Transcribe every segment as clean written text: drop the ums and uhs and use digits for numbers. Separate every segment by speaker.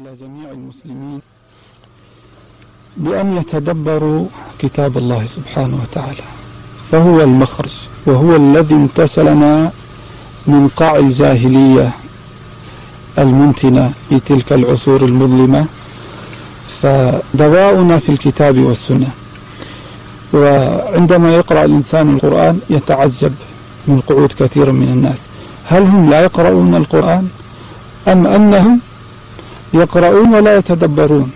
Speaker 1: على جميع المسلمين بأن يتدبروا كتاب الله سبحانه وتعالى، فهو المخرج وهو الذي انتشلنا من قاع الجاهلية المنتنة في تلك العصور المظلمة. فدواؤنا في الكتاب والسنة. وعندما يقرأ الإنسان القرآن يتعجب من قعود كثير من الناس، هل هم لا يقرؤون القرآن أم أنهم يقرؤون ولا يتدبرون؟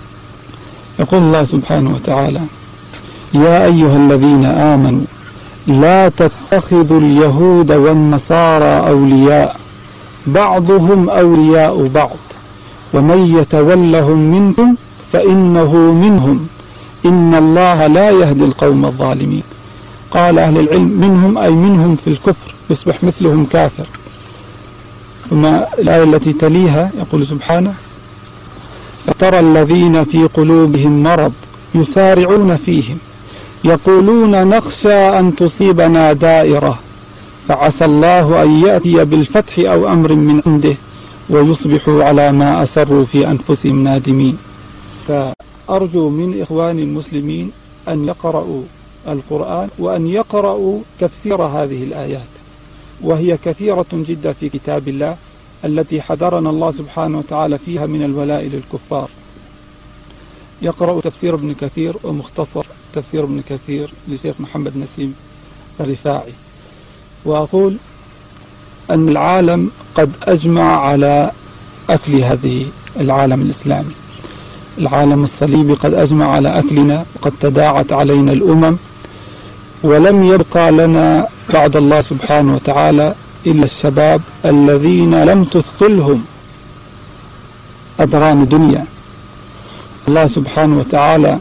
Speaker 1: يقول الله سبحانه وتعالى: يا أيها الذين آمنوا لا تتخذوا اليهود والنصارى أولياء بعضهم أولياء بعض ومن يتولهم منكم فإنه منهم إن الله لا يهدي القوم الظالمين. قال أهل العلم منهم أي منهم في الكفر، يصبح مثلهم كافر. ثم الآية التي تليها يقول سبحانه: فترى الذين في قلوبهم مرض يسارعون فيهم يقولون نخشى أن تصيبنا دائرة فعسى الله أن يأتي بالفتح أو أمر من عنده ويصبحوا على ما أسروا في أنفسهم نادمين. فأرجو من إخواني المسلمين أن يقرأوا القرآن وأن يقرأوا تفسير هذه الآيات، وهي كثيرة جدا في كتاب الله التي حذرنا الله سبحانه وتعالى فيها من الولاء للكفار. يقرأ تفسير ابن كثير ومختصر تفسير ابن كثير لشيخ محمد نسيم الرفاعي. وأقول أن العالم قد أجمع على أكل هذه العالم الإسلامي، العالم الصليبي قد أجمع على أكلنا، وقد تداعت علينا الأمم، ولم يبقى لنا بعد الله سبحانه وتعالى إلا الشباب الذين لم تثقلهم أدران الدنيا. الله سبحانه وتعالى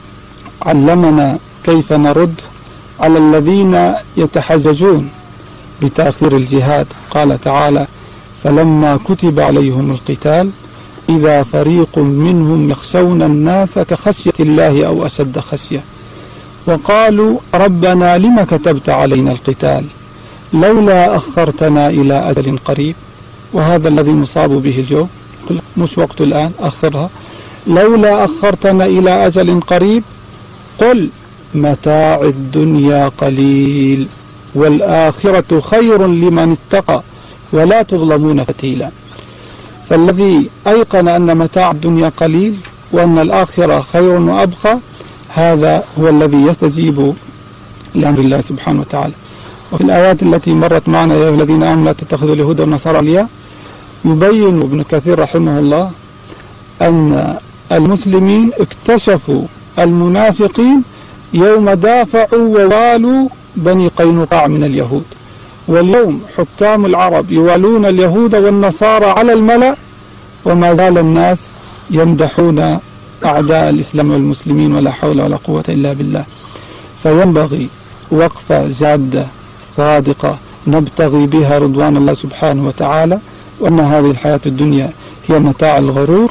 Speaker 1: علمنا كيف نرد على الذين يتحججون بتأخير الجهاد. قال تعالى: فلما كتب عليهم القتال إذا فريق منهم يخشون الناس كخشية الله أو أشد خشية وقالوا ربنا لما كتبت علينا القتال لولا أخرتنا إلى أجل قريب. وهذا الذي نصاب به اليوم، مش وقت الآن، أخرها، لولا أخرتنا إلى أجل قريب قل متاع الدنيا قليل والآخرة خير لمن اتقى ولا تظلمون فتيلا. فالذي أيقن أن متاع الدنيا قليل وأن الآخرة خير وأبقى، هذا هو الذي يستجيب لأمر الله سبحانه وتعالى. وفي الآيات التي مرت معنا: يا الذين آمنوا لا تتخذوا اليهود والنصارى أولياء، يبين ابن كثير رحمه الله أن المسلمين اكتشفوا المنافقين يوم دافعوا ووالوا بني قينقاع من اليهود. واليوم حكام العرب يوالون اليهود والنصارى على الملأ، وما زال الناس يمدحون أعداء الإسلام والمسلمين، ولا حول ولا قوة إلا بالله. فينبغي وقفة جادة صادقة نبتغي بها رضوان الله سبحانه وتعالى، وأن هذه الحياة الدنيا هي متاع الغرور.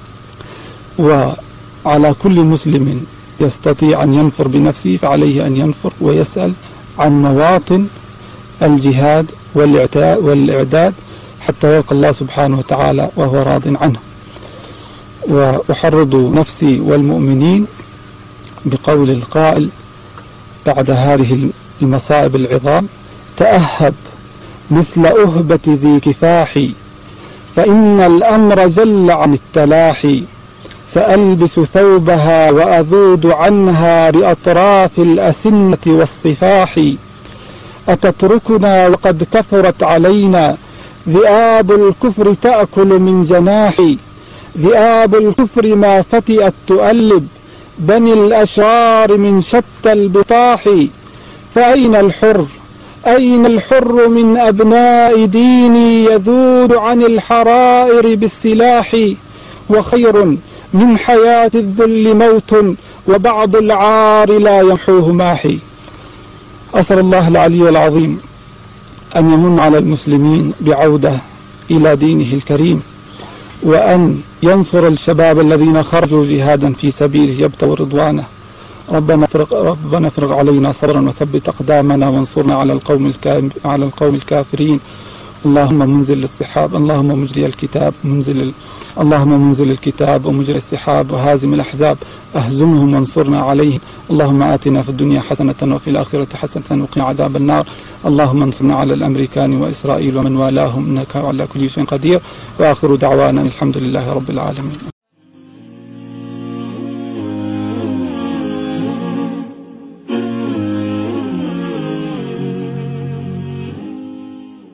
Speaker 1: وعلى كل مسلم يستطيع أن ينفر بنفسه فعليه أن ينفر ويسأل عن مواطن الجهاد والإعداد حتى يلقى الله سبحانه وتعالى وهو راض عنه. وأحرض نفسي والمؤمنين بقول القائل بعد هذه المصائب العظام: تأهب مثل أهبة ذي كفاح فإن الأمر جل عن التلاحي سألبس ثوبها وأذود عنها بأطراف الأسنة والصفاح أتتركنا وقد كثرت علينا ذئاب الكفر تأكل من جناحي ذئاب الكفر ما فتئت تؤلب بني الأشرار من شتى البطاح فأين الحر أين الحر من أبناء ديني يذود عن الحرائر بالسلاح وخير من حياة الذل موت وبعض العار لا يمحوه ماحي. أسأل الله العلي العظيم أن يمن على المسلمين بعودة إلى دينه الكريم، وأن ينصر الشباب الذين خرجوا جهادا في سبيله يبتغوا رضوانه. ربنا افرغ علينا صبرا وثبت أقدامنا وانصرنا على القوم الكافرين اللهم منزل السحاب، اللهم مجري الكتاب اللهم منزل الكتاب ومجري السحاب وهازم الأحزاب، أهزمهم وانصرنا عليهم. اللهم آتنا في الدنيا حسنة وفي الآخرة حسنة وقنا عذاب النار. اللهم انصرنا على الأمريكان وإسرائيل ومن والاهم إنك على كل شيء قدير. وآخر دعوانا الحمد لله رب العالمين.